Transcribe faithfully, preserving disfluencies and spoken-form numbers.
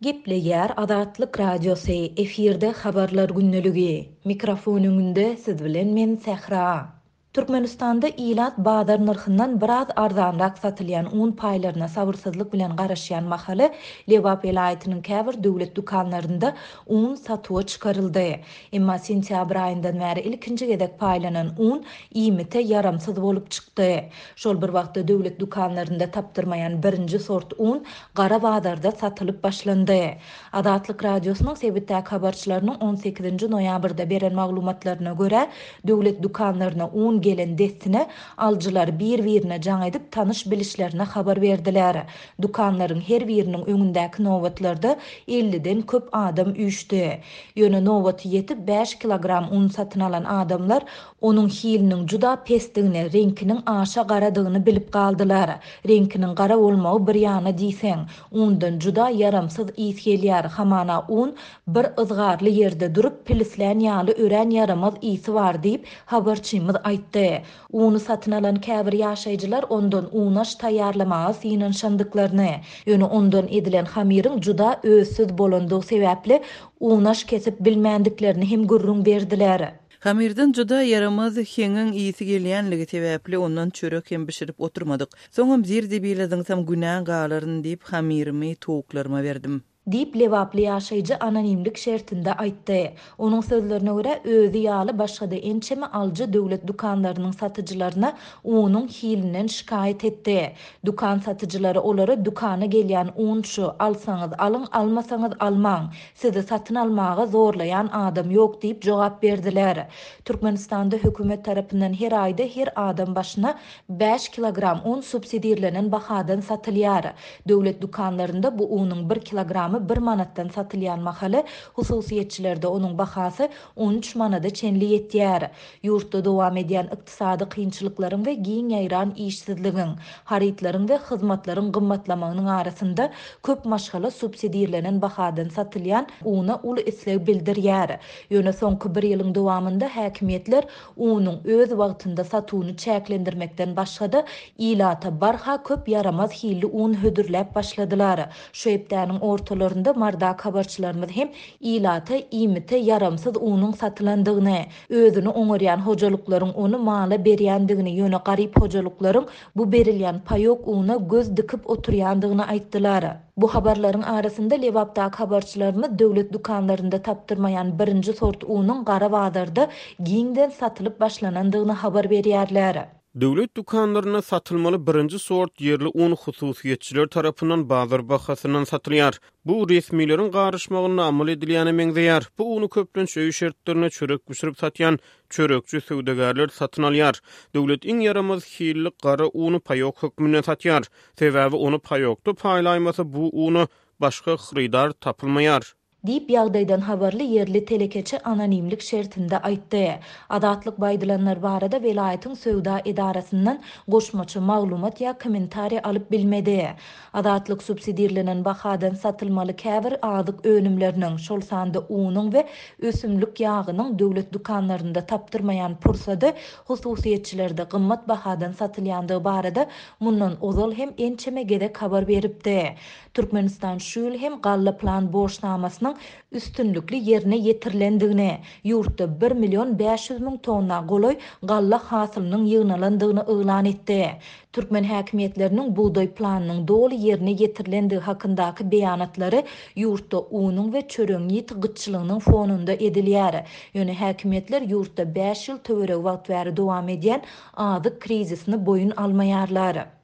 Gepleýär Adatlyk Radiosy efirde habarlar günneligi. Mikrofon öňünde siz bilen men Sähra. Türkmenistanda ilat bazar narhyndan biraz arzanrak satylýan un paýlaryna sabyrsyzlyk bilen garaşýan mahaly Lewap elaýatynyň käbir döwlet dukanlarynda un satyga çykaryldy. Emma sentýabr aýyndan bäri ilkinji gedek paýlanan un iýmite yaramsyz bolup çykdy. Şol bir wagtda döwlet dukanlarynda tapdyrmaýan birinji sort un gara bazarda satylyp başlandy. Adatlyk Radiosynyň sebitdäki habarçylarynyň on sekizinji noýabrda beren maglumatlaryna görä, döwlet dukanlaryna un gelen destine aljylar bir-birine jaň edip tanyş bilişlerine habar berdiler. Dukanlaryň her biriniň öňündäki nowatlarda elliden köp adam üýşdi. Ýöne nowaty ýetip beş kilogram un satyn alan adamlar onuň hiliniň juda pesdigini, reňkiniň aşa garadygyny bilip galdylar. Reňkiniň gara bolmagy bir ýana diýseň, undan juda yaramsyz ýys gelýär. Hamana un bir ızgarly ýerde durup pilislen ýaly ören yaramaz ýysy bar diýip habarçymyz aýtdy. Uny satyn alan käbir ýaşaýjylar ondan unaş taýýarlamagy synanşandyklaryny, ýöne ondan edilen hamyryň juda özsüz bolandygy sebäpli unaş kesip bilmänliklerini hem gurrun berdiler. Hamirden juda yaramaz heňiň ýysy gelýänligi sebäpli ondan çörek hem bişirip oturmadyk. Soňam zirde bilediňsem günah galaryn diýip hamirimi towaklaryma berdim. Dip Lewaply ýaşaýjy anonimlik şertinde aýtdy. Onuň sözlerine görä özü ýaly başga da ençeme aljy döwlet dukanlarynyň satyjylaryna unyň hilinden şikaýet etdi. Dukan satyjylary olary dukana gelýän un şu alsaňyz alyň, almasaňyz almaň. Sizi satyn almaga zorlayan adam ýok diýip jogap berdiler. Türkmenistanda hökümet tarapyndan her aýda her adam başyna beş kilogram un subsidiýalenen bahadan satylýar. Döwlet dukanlarynda bu unyň bir kilogramy bir manatdan satylýan mahaly hususiýetçilerde onuň bahasy on üç manada çenli ýetýär. Ýurtda dowam edýän ykdysady kynçylyklaryň we giň ýaýran işsizligiň, haritlaryň we hyzmatlaryň gymmatlamagynyň arasynda köp maşgala subsidiýalenen bahadan satylýan una uly isleg bildirýär. Ýöne soňky bir ýylyň dowamynda häkimetler unyň öz wagtynda satywyny çäklendirmekden başga ilata barha köp yaramaz hilli un hödürläp başladylar. Şu epdäniň ortalarynda mardak habarçylarymyz hem ilata iýmite yaramsyz unyň satylandygyny, özüni oňarýan hojalyklaryň onu mala berýändigini, ýöne garyp hojalyklaryň bu berilýän paýok una göz dikip oturýandygyny aýtdylar. Bu habarlaryň arasynda Lewapdaky habarçylarymyz döwlet dukanlarynda tapdyrmaýan birinji sort unyň gara bazarda giňden satylyp başlanandygyny habar berýärler. Döwlet dukanlaryna satylmaly birinji sort yerli un hususiýetçiler tarapyndan bazar bahasyndan satylýar. Bu resmiýetiň garaşmagyna amal edilýäne meňzeýär. Bu uny köpden şöý şertlerine çörek bişirip satýan çörekçi söwdegarlar satyn alýar. Döwlet iň yaramaz hilli gara uny paýok hökmüne satýar. Sebäbi onu paýokda paýlaýmasa bu uny başga xridar tapylmaýar. Dip ýagdaýdan habarly yerli telekeçi anonimlik şertinde aýtdy. Adatlyk baýdylanlar barada welaýatyň söwda edarasyndan goşmaçy maglumat ýa kommentari alyp bilmedi. Adatlyk subsidiýalenen bahadan satylmaly käbir azyk önümleriniň, şol sanda unyň we ösümlik ýagynyň döwlet dukanlarynda tapdyrmaýan pursady hususiýetçilerde gymmat bahadan satylýandygy barada mundan ozal hem ençeme gedek habar beripdi. Türkmenistan şuýl hem galla plan borçnamasynyň üstünlükli yerine yetirilendigine, ýurtda bir milyon beş yüz ming tonna goloy galla hasylynyň ýygnalandygyny elan etdi. Türkmen häkimetleriniň buğday planynyň doly yerine yetirilendige hakyndaky beýanatlary ýurtda unyň we çöreň ýit gyçylygynyň fonunda edilýär. Ýöne häkimetler ýurtda beş ýyl töwerek wagt bäri dowam edýän azyk krizisini boyun almaýarlar.